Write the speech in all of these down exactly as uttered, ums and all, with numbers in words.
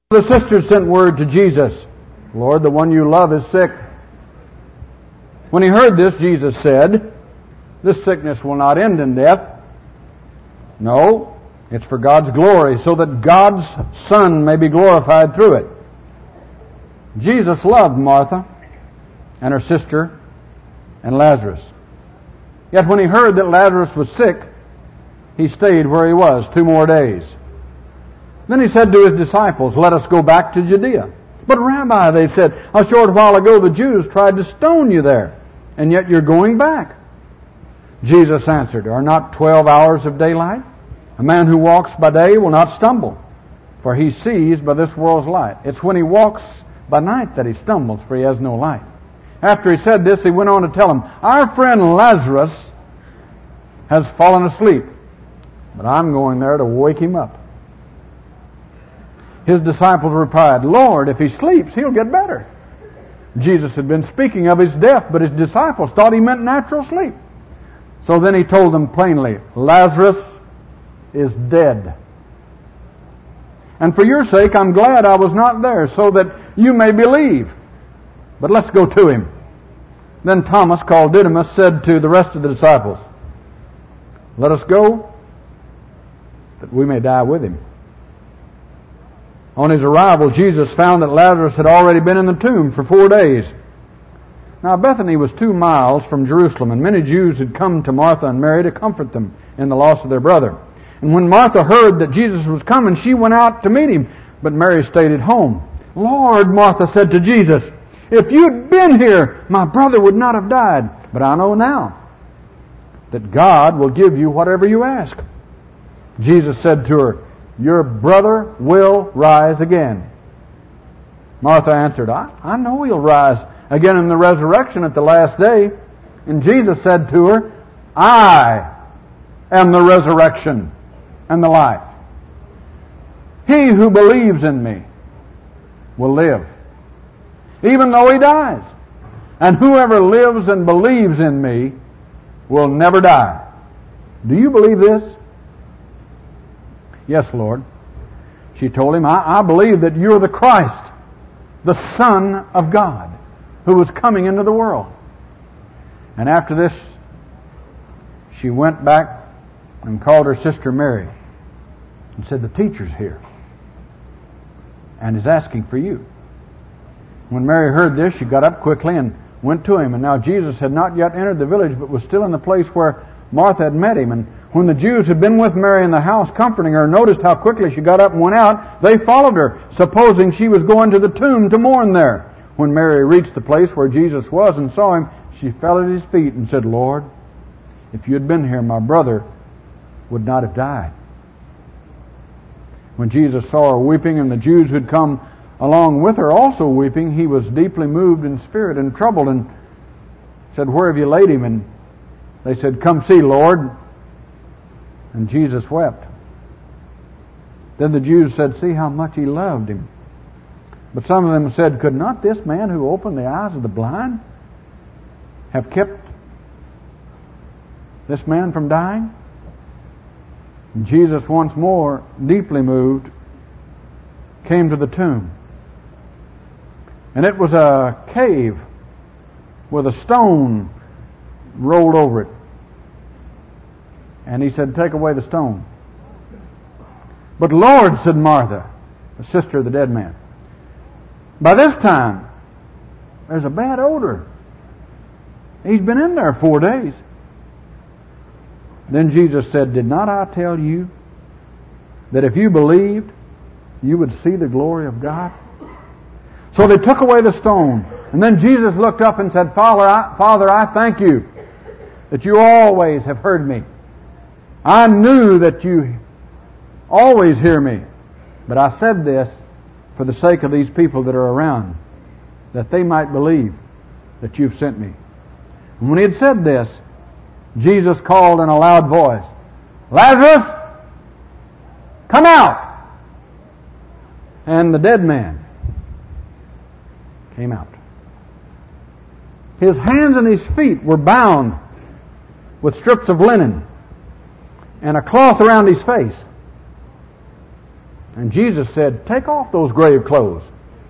The sisters sent word to Jesus, "Lord, the one you love is sick." When he heard this, Jesus said, "This sickness will not end in death. No, it's for God's glory, so that God's Son may be glorified through it." Jesus loved Martha and her sister and Lazarus. Yet when he heard that Lazarus was sick, he stayed where he was two more days. Then he said to his disciples, "Let us go back to Judea." "But Rabbi," they said, "a short while ago the Jews tried to stone you there, and yet you're going back." Jesus answered, "Are not twelve hours of daylight? A man who walks by day will not stumble, for he sees by this world's light. It's when he walks by night that he stumbles, for he has no light." After he said this, he went on to tell them, "Our friend Lazarus has fallen asleep, but I'm going there to wake him up." His disciples replied, "Lord, if he sleeps, he'll get better." Jesus had been speaking of his death, but his disciples thought he meant natural sleep. So then he told them plainly, "Lazarus is dead. And for your sake, I'm glad I was not there, so that you may believe. But let's go to him." Then Thomas, called Didymus, said to the rest of the disciples, "Let us go, that we may die with him." On his arrival, Jesus found that Lazarus had already been in the tomb for four days. Now Bethany was two miles from Jerusalem, and many Jews had come to Martha and Mary to comfort them in the loss of their brother. And when Martha heard that Jesus was coming, she went out to meet him, but Mary stayed at home. "Lord," Martha said to Jesus, "if you'd been here, my brother would not have died. But I know now that God will give you whatever you ask." Jesus said to her, "Your brother will rise again." Martha answered, I, I know he'll rise again in the resurrection at the last day. And Jesus said to her, "I am the resurrection and the life. He who believes in me will live, even though he dies. And whoever lives and believes in me will never die." Do you believe this? "Yes, Lord." She told him, I, I believe that you're the Christ, the Son of God, who was coming into the world." And after this, she went back and called her sister Mary and said, "The teacher's here and is asking for you." When Mary heard this, she got up quickly and went to him. And now Jesus had not yet entered the village, but was still in the place where Martha had met him. And when the Jews who had been with Mary in the house comforting her noticed how quickly she got up and went out, they followed her, supposing she was going to the tomb to mourn there. When Mary reached the place where Jesus was and saw him, she fell at his feet and said, "Lord, if you had been here, my brother would not have died." When Jesus saw her weeping, and the Jews who had come along with her also weeping, he was deeply moved in spirit and troubled, and said, "Where have you laid him?" And they said, "Come see, Lord." And Jesus wept. Then the Jews said, "See how much he loved him." But some of them said, "Could not this man who opened the eyes of the blind have kept this man from dying?" And Jesus, once more deeply moved, came to the tomb. And it was a cave with a stone rolled over it. And he said, "Take away the stone." "But Lord," said Martha, the sister of the dead man, "by this time there's a bad odor. He's been in there four days." Then Jesus said, "Did not I tell you that if you believed, you would see the glory of God?" So they took away the stone. And then Jesus looked up and said, Father I, Father, I thank you that you always have heard me. I knew that you always hear me. But I said this for the sake of these people that are around, that they might believe that you've sent me. And when he had said this, Jesus called in a loud voice, "Lazarus, come out!" And the dead man came out. His hands and his feet were bound with strips of linen and a cloth around his face. And Jesus said, take off those grave clothes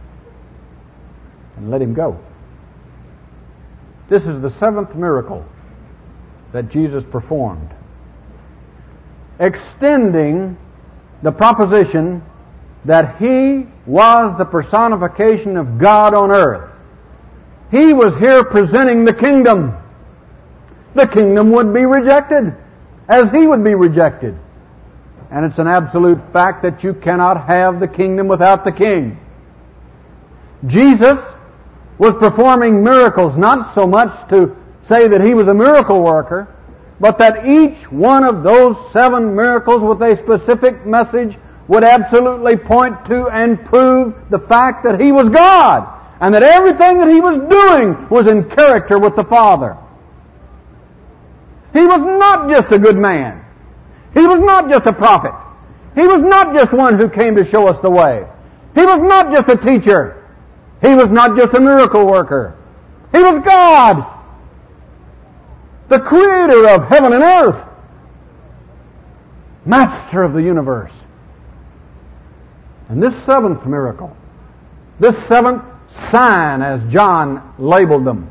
and let him go. This is the seventh miracle that Jesus performed, extending the proposition that he was the personification of God on earth. He was here presenting the kingdom. The kingdom would be rejected, as he would be rejected. And it's an absolute fact that you cannot have the kingdom without the king. Jesus was performing miracles, not so much to say that he was a miracle worker, but that each one of those seven miracles with a specific message would absolutely point to and prove the fact that he was God, and that everything that he was doing was in character with the Father. He was not just a good man. He was not just a prophet. He was not just one who came to show us the way. He was not just a teacher. He was not just a miracle worker. He was God, the creator of heaven and earth, master of the universe. And this seventh miracle, this seventh sign, as John labeled them,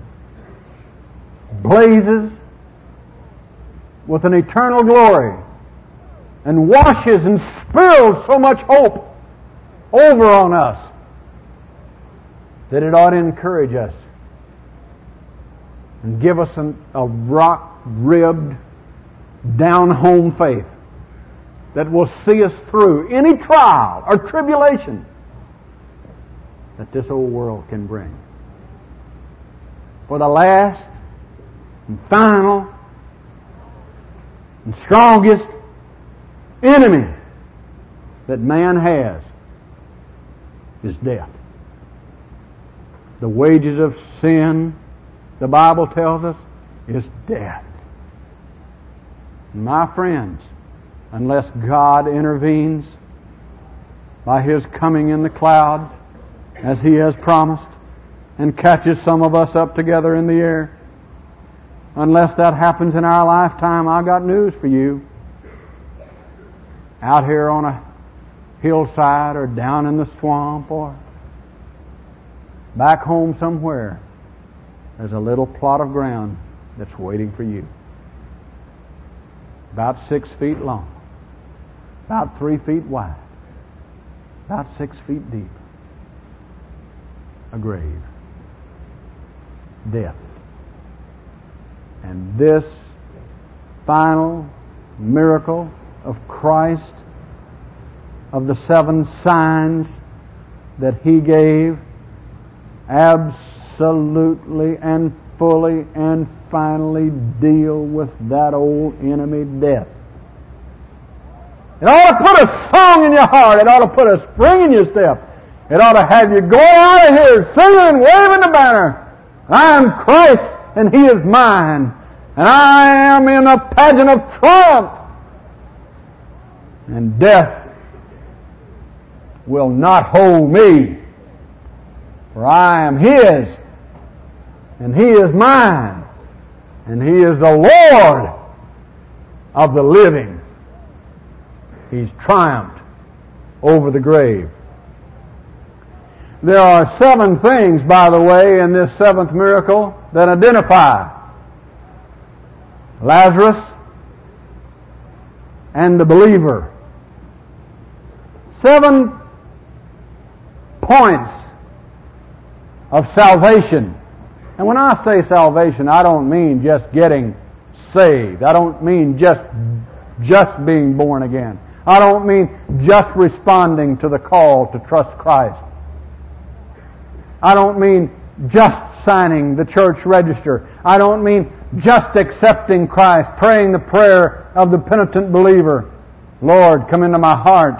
blazes with an eternal glory and washes and spills so much hope over on us that it ought to encourage us and give us an, a rock-ribbed, down-home faith that will see us through any trial or tribulation that this old world can bring. For the last and final and strongest enemy that man has is death. The wages of sin, the Bible tells us, is death. My friends, unless God intervenes by His coming in the clouds, as He has promised, and catches some of us up together in the air, unless that happens in our lifetime, I got news for you. Out here on a hillside or down in the swamp or back home somewhere, there's a little plot of ground that's waiting for you. About six feet long, about three feet wide, about six feet deep. A grave. Death. And this final miracle of Christ, of the seven signs that He gave, absolutely and fully and finally deal with that old enemy, death. It ought to put a song in your heart. It ought to put a spring in your step. It ought to have you go out of here singing, waving the banner. I am Christ and He is mine. And I am in a pageant of triumph. And death will not hold me. For I am His. And He is mine. And He is the Lord of the living. He's triumphed over the grave. There are seven things, by the way, in this seventh miracle that identify Lazarus and the believer. Seven points of salvation. And when I say salvation, I don't mean just getting saved. I don't mean just, just being born again. I don't mean just responding to the call to trust Christ. I don't mean just signing the church register. I don't mean just accepting Christ, praying the prayer of the penitent believer. Lord, come into my heart.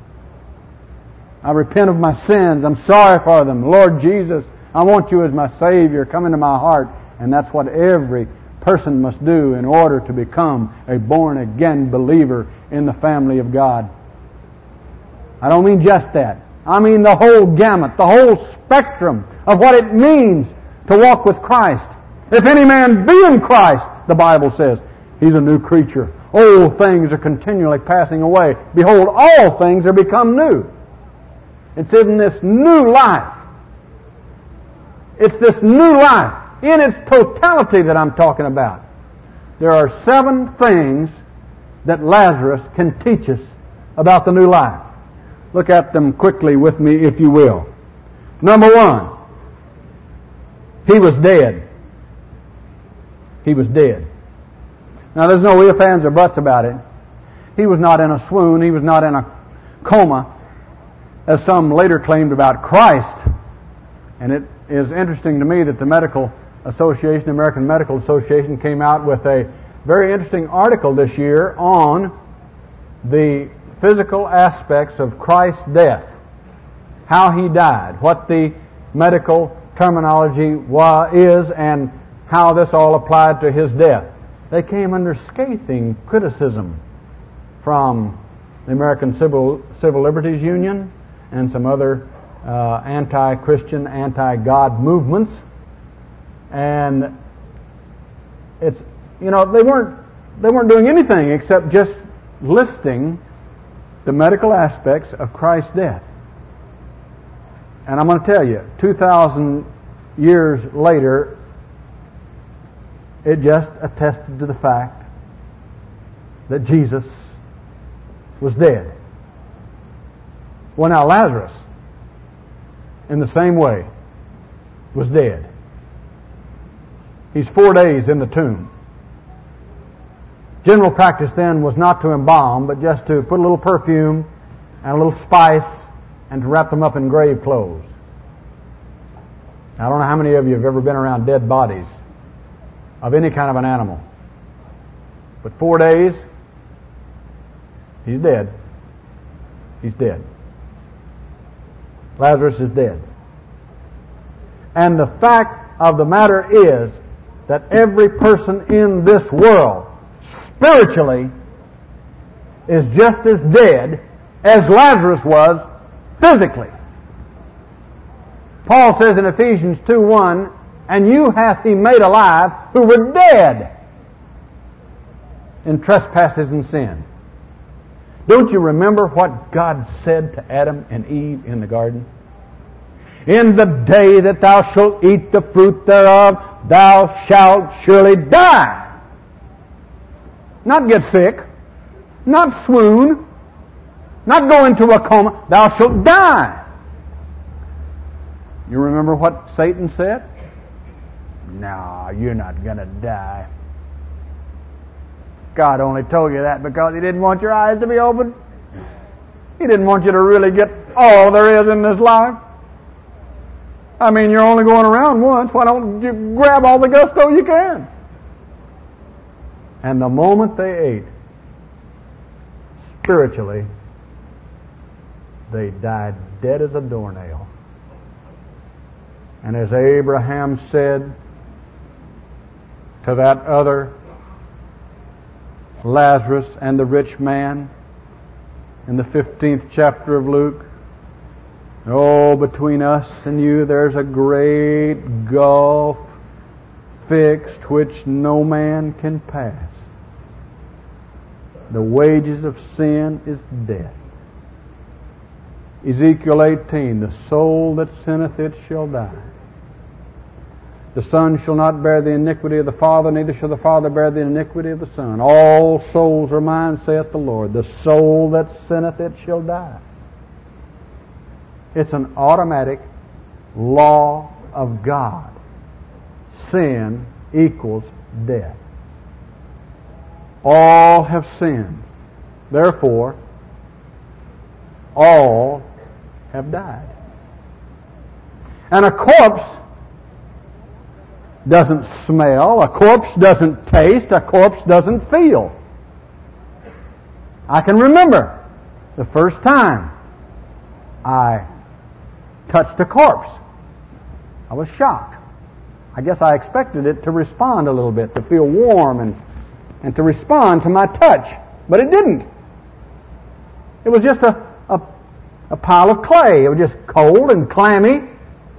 I repent of my sins. I'm sorry for them. Lord Jesus, I want you as my Savior. Come into my heart. And that's what every person must do in order to become a born-again believer in the family of God. I don't mean just that. I mean the whole gamut, the whole spectrum of what it means to walk with Christ. If any man be in Christ, the Bible says, he's a new creature. Old things are continually passing away. Behold, all things are become new. It's in this new life. It's this new life in its totality that I'm talking about. There are seven things that Lazarus can teach us about the new life. Look at them quickly with me, if you will. Number one, he was dead. He was dead. Now, there's no ifs, ands, or buts about it. He was not in a swoon. He was not in a coma, as some later claimed about Christ. And it is interesting to me that the Medical Association, American Medical Association, came out with a very interesting article this year on the physical aspects of Christ's death, how he died, what the medical terminology wa- is, and how this all applied to his death. They came under scathing criticism from the American Civil, Civil Liberties Union and some other uh, anti-Christian, anti-God movements. And it's, you know, they weren't they weren't doing anything except just listing the medical aspects of Christ's death. And I'm going to tell you, two thousand years later, it just attested to the fact that Jesus was dead. Well, now Lazarus, in the same way, was dead. He's four days in the tomb. General practice then was not to embalm, but just to put a little perfume and a little spice and to wrap them up in grave clothes. I don't know how many of you have ever been around dead bodies of any kind of an animal. But four days, he's dead. He's dead. Lazarus is dead. And the fact of the matter is that every person in this world, spiritually, is just as dead as Lazarus was physically. Paul says in Ephesians two one, and you hath he made alive who were dead in trespasses and sin. Don't you remember what God said to Adam and Eve in the garden? In the day that thou shalt eat the fruit thereof, thou shalt surely die. Not get sick, not swoon, not go into a coma. Thou shalt die. You remember what Satan said? No, you're not going to die. God only told you that because He didn't want your eyes to be open. He didn't want you to really get all there is in this life. I mean, you're only going around once. Why don't you grab all the gusto you can? And the moment they ate, spiritually, they died dead as a doornail. And as Abraham said to that other Lazarus and the rich man in the fifteenth chapter of Luke, oh, between us and you there's a great gulf fixed which no man can pass. The wages of sin is death. Ezekiel eighteen, the soul that sinneth it shall die. The Son shall not bear the iniquity of the Father, neither shall the Father bear the iniquity of the Son. All souls are mine, saith the Lord. The soul that sinneth it shall die. It's an automatic law of God. Sin equals death. All have sinned. Therefore, all have died. And a corpse doesn't smell, a corpse doesn't taste, a corpse doesn't feel. I can remember the first time I touched a corpse. I was shocked. I guess I expected it to respond a little bit, to feel warm and, and to respond to my touch. But it didn't. It was just a, a, a pile of clay. It was just cold and clammy.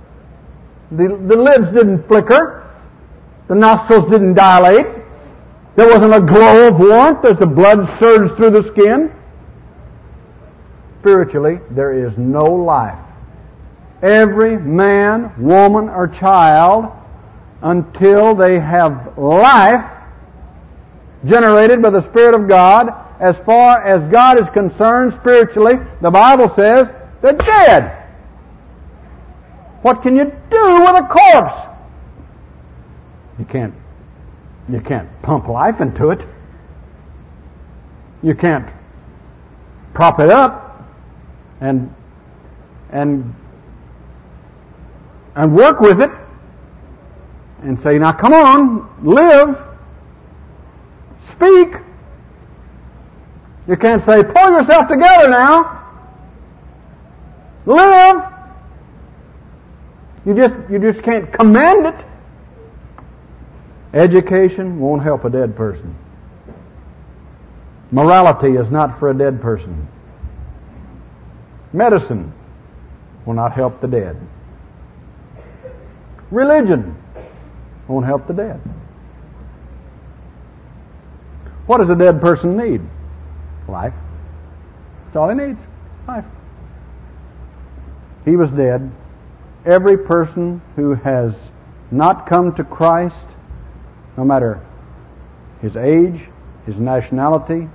The, the lids didn't flicker. The nostrils didn't dilate. There wasn't a glow of warmth as the blood surged through the skin. Spiritually, there is no life. Every man, woman, or child, until they have life generated by the Spirit of God, as far as God is concerned spiritually, the Bible says they're dead. What can you do with a corpse? You can't, you can't pump life into it. You can't prop it up and and and work with it and say, now come on, live, speak. You can't say, pull yourself together now, live. You just you just can't command it. Education won't help a dead person. Morality is not for a dead person. Medicine will not help the dead. Religion won't help the dead. What does a dead person need? Life. That's all he needs. Life. He was dead. Every person who has not come to Christ, no matter his age, his nationality,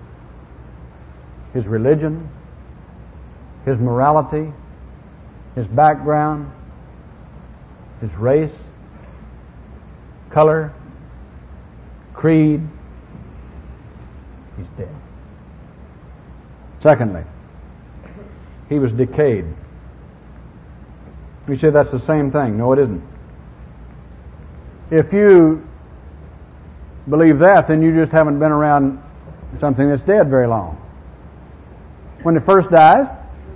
his religion, his morality, his background, his race, color, creed, he's dead. Secondly, he was decayed. We say that's the same thing. No, it isn't. If you believe that, then you just haven't been around something that's dead very long. When it first dies,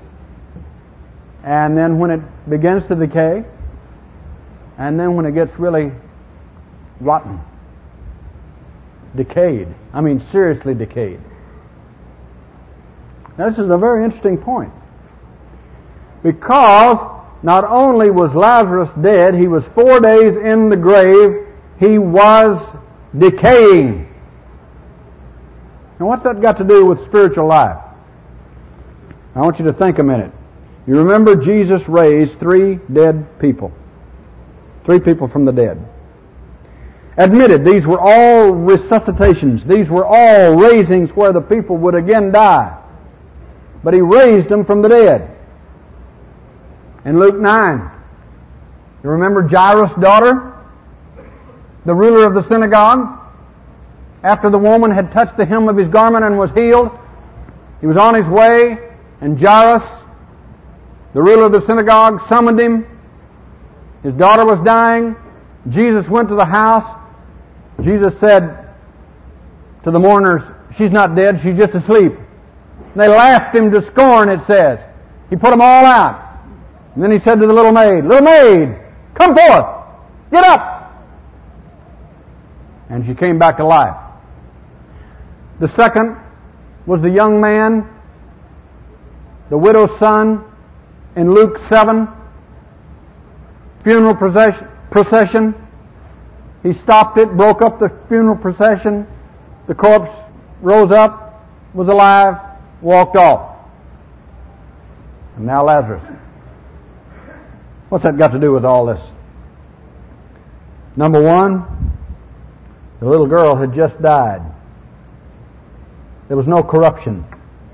and then when it begins to decay, and then when it gets really rotten, decayed. I mean, seriously decayed. Now, this is a very interesting point. Because not only was Lazarus dead, he was four days in the grave, he was decaying. Now, what's that got to do with spiritual life? I want you to think a minute. You remember Jesus raised three dead people. Three people from the dead. Admitted, these were all resuscitations. These were all raisings where the people would again die. But he raised them from the dead. In Luke nine, you remember Jairus' daughter, the ruler of the synagogue? After the woman had touched the hem of his garment and was healed, he was on his way, and Jairus, the ruler of the synagogue, summoned him. His daughter was dying. Jesus went to the house. Jesus said to the mourners, she's not dead, she's just asleep. And they laughed him to scorn, it says. He put them all out. And then he said to the little maid, little maid, come forth, get up. And she came back to life. The second was the young man, the widow's son, in Luke seven. Funeral procession, procession. He stopped it, broke up the funeral procession. The corpse rose up, was alive, walked off. And now Lazarus. What's that got to do with all this? Number one, the little girl had just died. There was no corruption.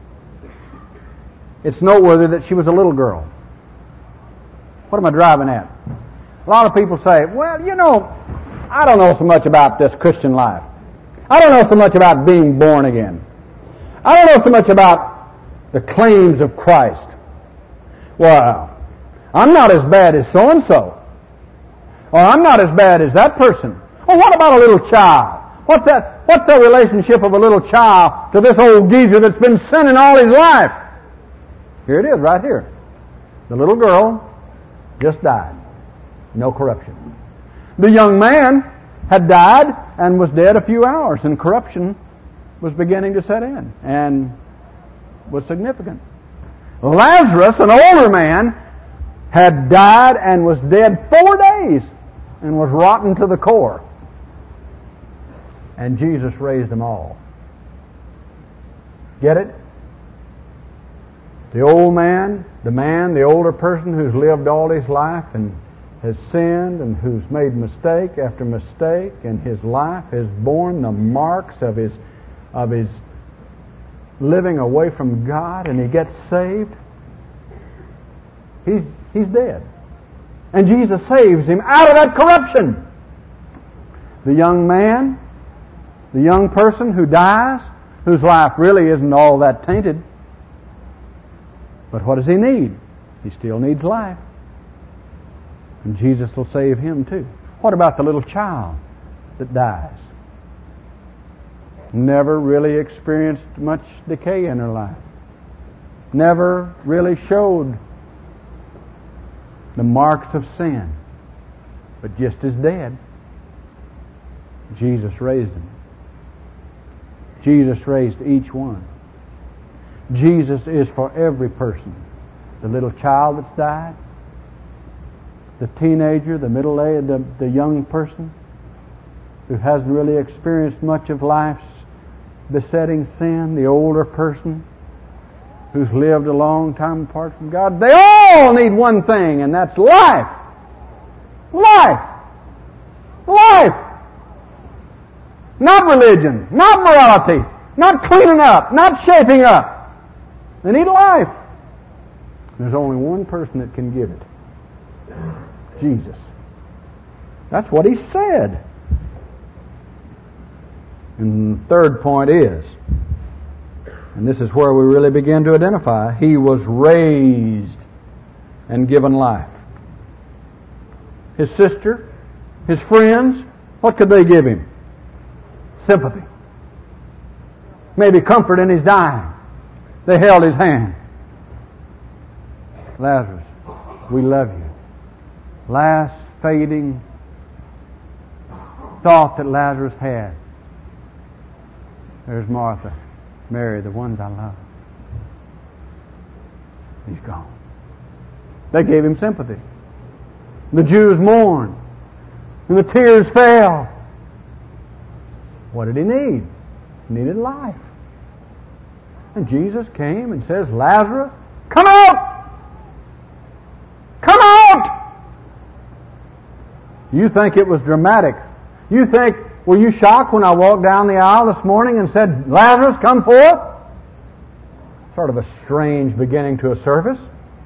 It's noteworthy that she was a little girl. What am I driving at? A lot of people say, well, you know, I don't know so much about this Christian life. I don't know so much about being born again. I don't know so much about the claims of Christ. Well, I'm not as bad as so-and-so. Or I'm not as bad as that person. Well, what about a little child? What's that? What's the relationship of a little child to this old geezer that's been sinning all his life? Here it is, right here. The little girl just died. No corruption. The young man had died and was dead a few hours, and corruption was beginning to set in and was significant. Lazarus, an older man, had died and was dead four days and was rotten to the core. And Jesus raised them all. Get it? The old man, the man, the older person who's lived all his life and has sinned and who's made mistake after mistake, and his life has borne the marks of his of his living away from God, and he gets saved. He's he's dead. And Jesus saves him out of that corruption. The young man, the young person who dies, whose life really isn't all that tainted. But what does he need? He still needs life. And Jesus will save him too. What about the little child that dies? Never really experienced much decay in her life. Never really showed the marks of sin. But just as dead, Jesus raised him. Jesus raised each one. Jesus is for every person. The little child that's died, the teenager, the middle-aged, the, the young person who hasn't really experienced much of life's besetting sin, the older person who's lived a long time apart from God. They all need one thing, and that's life. Life. Life. Not religion, not morality, not cleaning up, not shaping up. They need life. There's only one person that can give it. Jesus. That's what he said. And the third point is, and this is where we really begin to identify, he was raised and given life. His sister, his friends, what could they give him? Sympathy. Maybe comfort in his dying. They held his hand. Lazarus, we love you. Last fading thought that Lazarus had. There's Martha, Mary, the ones I love. He's gone. They gave him sympathy. The Jews mourned, and the tears fell. What did he need? He needed life. And Jesus came and says, Lazarus, come out! Come out! You think it was dramatic. You think, were you shocked when I walked down the aisle this morning and said, Lazarus, come forth? Sort of a strange beginning to a service.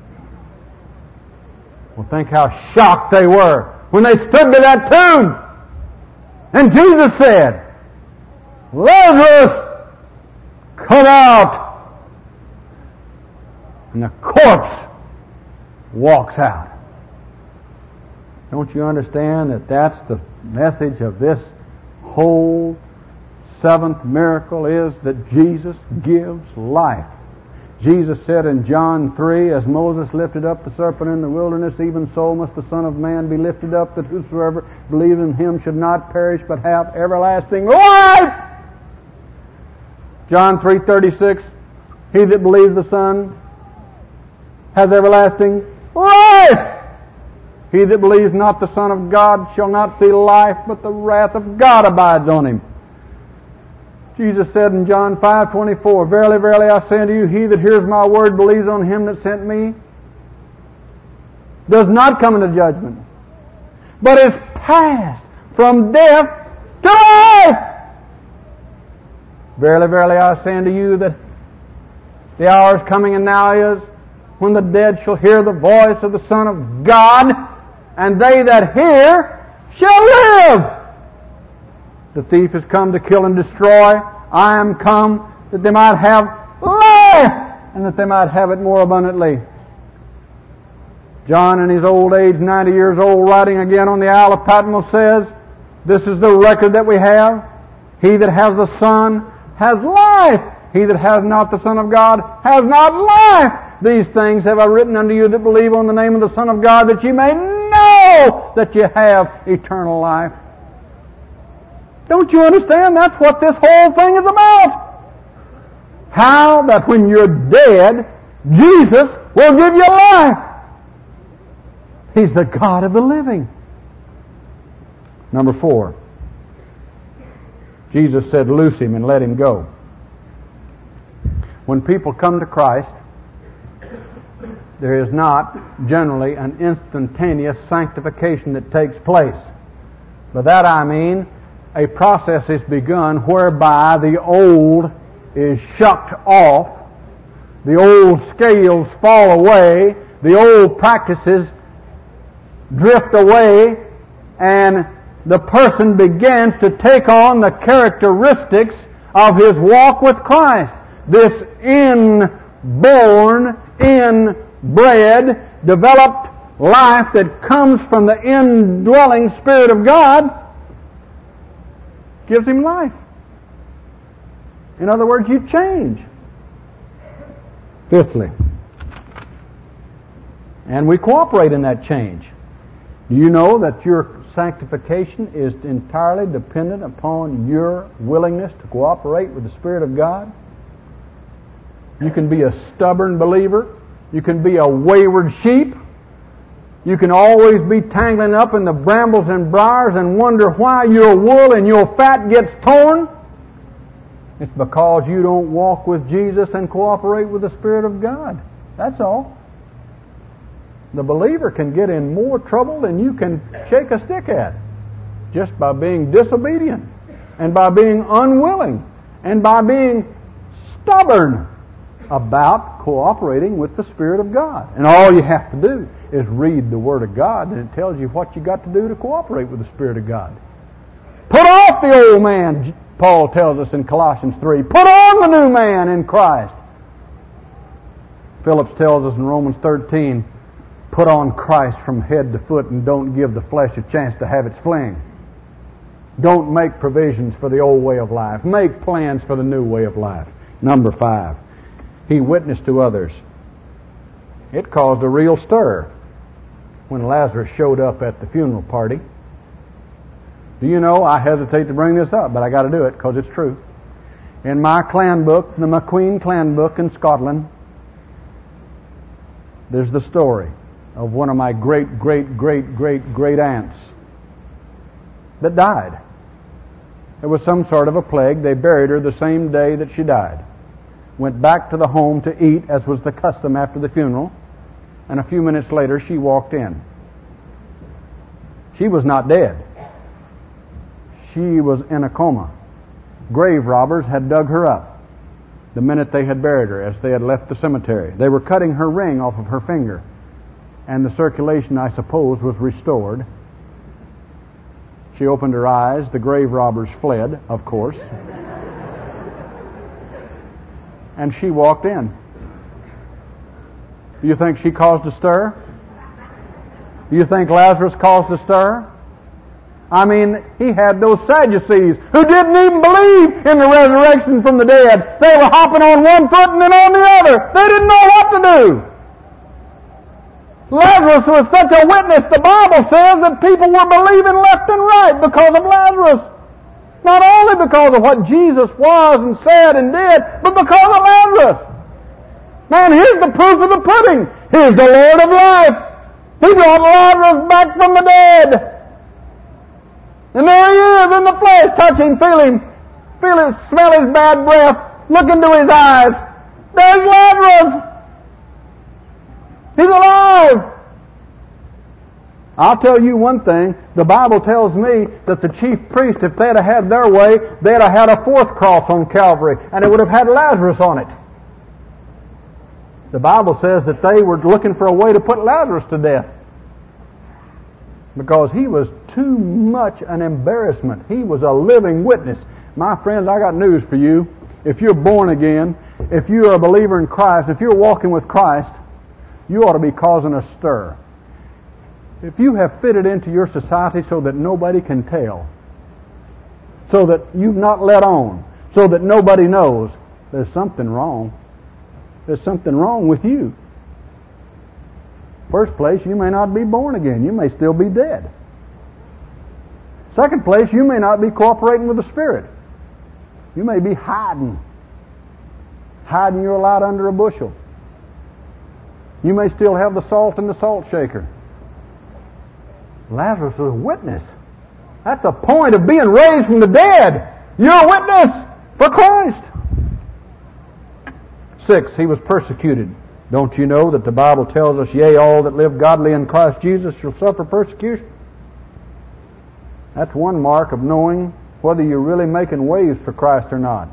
Well, think how shocked they were when they stood to that tomb. And Jesus said, Lazarus, come out! And the corpse walks out. Don't you understand that that's the message of this whole seventh miracle, is that Jesus gives life. Jesus said in John three, as Moses lifted up the serpent in the wilderness, even so must the Son of Man be lifted up, that whosoever believes in him should not perish but have everlasting life. John three thirty-six, he that believes the Son has everlasting life. He that believes not the Son of God shall not see life, but the wrath of God abides on him. Jesus said in John five twenty-four, Verily, verily, I say unto you, he that hears my word, believes on him that sent me, does not come into judgment, but is passed from death to life. Verily, verily, I say unto you that the hour is coming, and now is, when the dead shall hear the voice of the Son of God, and they that hear shall live. The thief is come to kill and destroy. I am come that they might have life, and that they might have it more abundantly. John, in his old age, ninety years old, writing again on the Isle of Patmos, says, this is the record that we have. He that has the Son has life. He that has not the Son of God has not life. These things have I written unto you that believe on the name of the Son of God, that ye may know that ye have eternal life. Don't you understand? That's what this whole thing is about. How that when you're dead, Jesus will give you life. He's the God of the living. Number four. Jesus said, loose him and let him go. When people come to Christ, there is not generally an instantaneous sanctification that takes place. By that I mean a process is begun whereby the old is shucked off, the old scales fall away, the old practices drift away, and the person begins to take on the characteristics of his walk with Christ. This inborn, inbred, developed life that comes from the indwelling Spirit of God gives him life. In other words, you change. Fifthly, and we cooperate in that change. Do you know that your sanctification is entirely dependent upon your willingness to cooperate with the Spirit of God? You can be a stubborn believer. You can be a wayward sheep. You can always be tangling up in the brambles and briars and wonder why your wool and your fat gets torn. It's because you don't walk with Jesus and cooperate with the Spirit of God. That's all. The believer can get in more trouble than you can shake a stick at, just by being disobedient and by being unwilling and by being stubborn about cooperating with the Spirit of God. And all you have to do is read the Word of God, and it tells you what you got to do to cooperate with the Spirit of God. Put off the old man, Paul tells us in Colossians three. Put on the new man in Christ. Phillips tells us in Romans thirteen, put on Christ from head to foot and don't give the flesh a chance to have its fling. Don't make provisions for the old way of life. Make plans for the new way of life. Number five, he witnessed to others. It caused a real stir when Lazarus showed up at the funeral party. Do you know, I hesitate to bring this up, but I got to do it because it's true. In my clan book, the McQueen clan book in Scotland, there's the story of one of my great, great, great, great, great aunts that died. There was some sort of a plague. They buried her the same day that she died. Went back to the home to eat, as was the custom after the funeral, and a few minutes later she walked in. She was not dead. She was in a coma. Grave robbers had dug her up the minute they had buried her, as they had left the cemetery. They were cutting her ring off of her finger, and the circulation, I suppose, was restored. She opened her eyes. The grave robbers fled, of course. And she walked in. Do you think she caused a stir? Do you think Lazarus caused a stir? I mean, he had those Sadducees who didn't even believe in the resurrection from the dead. They were hopping on one foot and then on the other. They didn't know what to do. Lazarus was such a witness, the Bible says, that people were believing left and right because of Lazarus. Not only because of what Jesus was and said and did, but because of Lazarus. Man, here's the proof of the pudding. Here's the Lord of life. He brought Lazarus back from the dead. And there he is in the flesh, touch him, feel him, feel him, smell his bad breath, look into his eyes. There's Lazarus. He's alive. I'll tell you one thing. The Bible tells me that the chief priests, if they'd have had their way, they'd have had a fourth cross on Calvary, and it would have had Lazarus on it. The Bible says that they were looking for a way to put Lazarus to death, because he was too much an embarrassment. He was a living witness. My friends, I got news for you. If you're born again, if you're a believer in Christ, if you're walking with Christ, you ought to be causing a stir. If you have fitted into your society so that nobody can tell, so that you've not let on, so that nobody knows, there's something wrong. There's something wrong with you. First place, you may not be born again. You may still be dead. Second place, you may not be cooperating with the Spirit. You may be hiding. Hiding your light under a bushel. You may still have the salt in the salt shaker. Lazarus was a witness. That's the point of being raised from the dead. You're a witness for Christ. Six, he was persecuted. Don't you know that the Bible tells us, yea, all that live godly in Christ Jesus shall suffer persecution? That's one mark of knowing whether you're really making waves for Christ or not.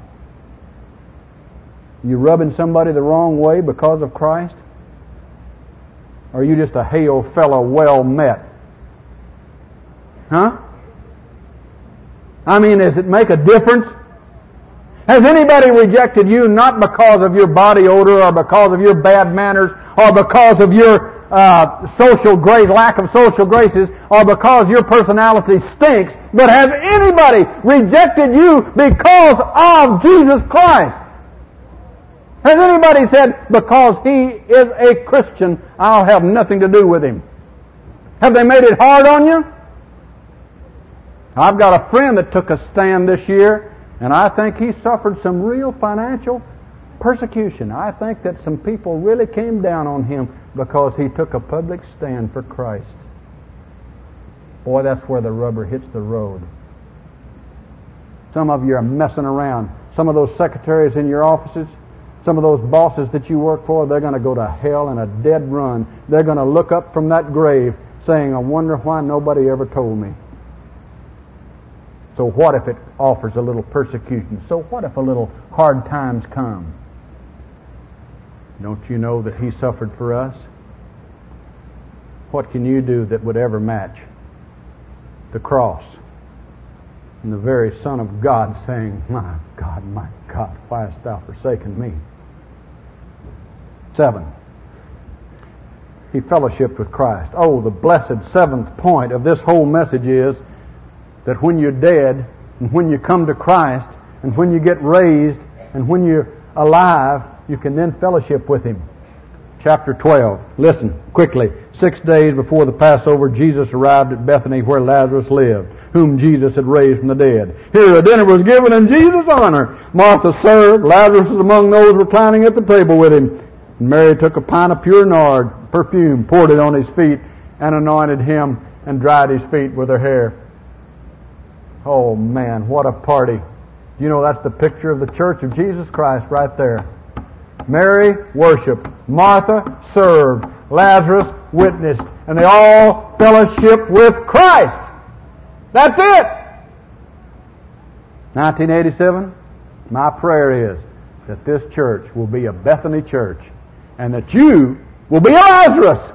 You rubbing somebody the wrong way because of Christ? Or are you just a hail fellow well met? Huh? I mean, does it make a difference? Has anybody rejected you not because of your body odor or because of your bad manners or because of your uh, social grace, lack of social graces, or because your personality stinks, but has anybody rejected you because of Jesus Christ? Has anybody said, because he is a Christian, I'll have nothing to do with him? Have they made it hard on you? I've got a friend that took a stand this year, and I think he suffered some real financial persecution. I think that some people really came down on him because he took a public stand for Christ. Boy, that's where the rubber hits the road. Some of you are messing around. Some of those secretaries in your offices, some of those bosses that you work for, they're going to go to hell in a dead run. They're going to look up from that grave saying, I wonder why nobody ever told me. So what if it offers a little persecution? So what if a little hard times come? Don't you know that he suffered for us? What can you do that would ever match the cross and the very Son of God saying, my God, my God, why hast thou forsaken me? Seven, he fellowshiped with Christ. Oh, the blessed seventh point of this whole message is that when you're dead, and when you come to Christ, and when you get raised, and when you're alive, you can then fellowship with him. Chapter twelve. Listen quickly. Six days before the Passover, Jesus arrived at Bethany where Lazarus lived, whom Jesus had raised from the dead. Here a dinner was given in Jesus' honor. Martha served. Lazarus was among those reclining at the table with him. And Mary took a pint of pure nard, perfume, poured it on his feet, and anointed him, and dried his feet with her hair. Oh man, what a party. You know, that's the picture of the church of Jesus Christ right there. Mary worshiped, Martha served, Lazarus witnessed, and they all fellowship with Christ. That's it. nineteen eighty-seven, my prayer is that this church will be a Bethany church and that you will be a Lazarus.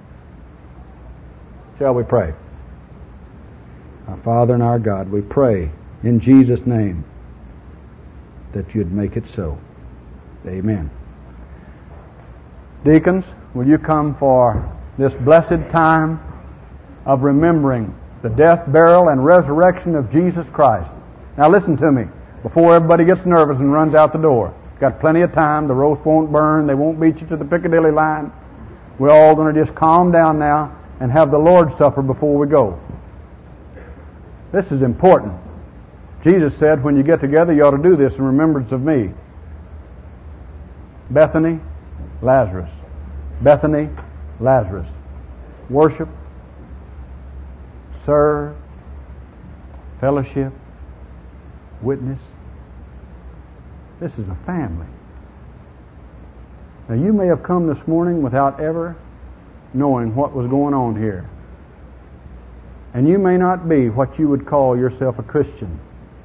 Shall we pray? Our Father and our God, we pray in Jesus' name that you'd make it so. Amen. Deacons, will you come for this blessed time of remembering the death, burial, and resurrection of Jesus Christ? Now listen to me before everybody gets nervous and runs out the door. Got plenty of time. The roast won't burn. They won't beat you to the Piccadilly line. We're all going to just calm down now and have the Lord's Supper before we go. This is important. Jesus said, when you get together, you ought to do this in remembrance of me. Bethany, Lazarus. Bethany, Lazarus. Worship, serve, fellowship, witness. This is a family. Now, you may have come this morning without ever knowing what was going on here. And you may not be what you would call yourself a Christian.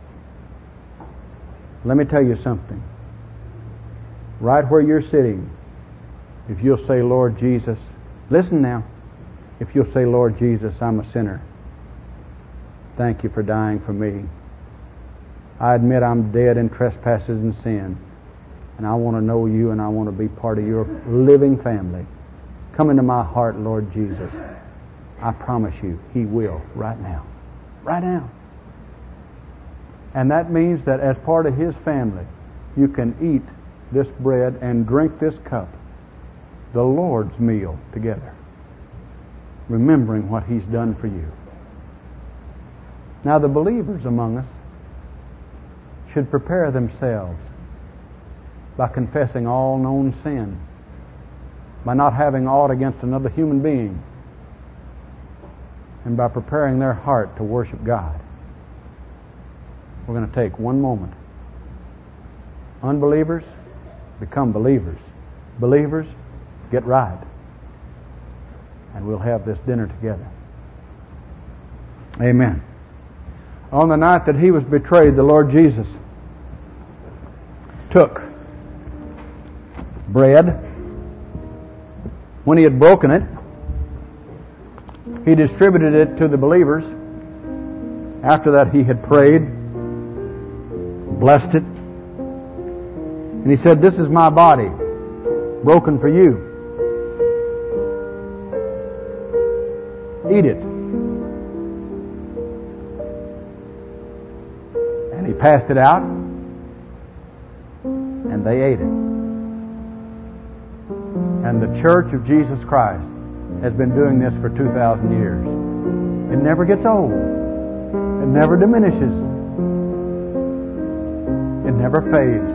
Let me tell you something. Right where you're sitting, if you'll say, Lord Jesus, listen now, if you'll say, Lord Jesus, I'm a sinner. Thank you for dying for me. I admit I'm dead in trespasses and sin, and I want to know you and I want to be part of your living family. Come into my heart, Lord Jesus. I promise you, He will, right now. Right now. And that means that as part of His family, you can eat this bread and drink this cup, the Lord's meal together, remembering what He's done for you. Now, the believers among us should prepare themselves by confessing all known sin, by not having aught against another human being, and by preparing their heart to worship God. We're going to take one moment. Unbelievers, become believers. Believers, get right. And we'll have this dinner together. Amen. On the night that He was betrayed, the Lord Jesus took bread. When He had broken it, He distributed it to the believers. After that, He had prayed, blessed it, and He said, "This is my body, broken for you. Eat it." And He passed it out, and they ate it. And the Church of Jesus Christ has been doing this for two thousand years. It never gets old. It never diminishes. It never fades.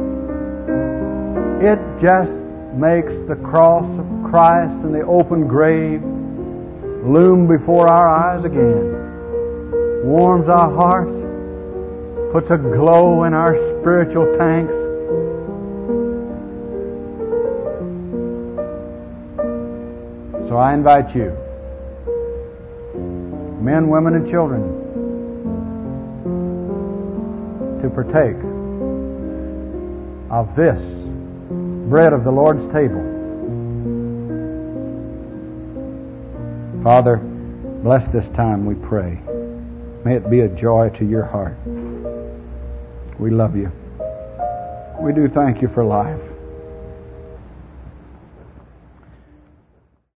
It just makes the cross of Christ and the open grave loom before our eyes again. Warms our hearts. Puts a glow in our spiritual tanks. So I invite you, men, women, and children, to partake of this bread of the Lord's table. Father, bless this time, we pray. May it be a joy to your heart. We love you. We do thank you for life.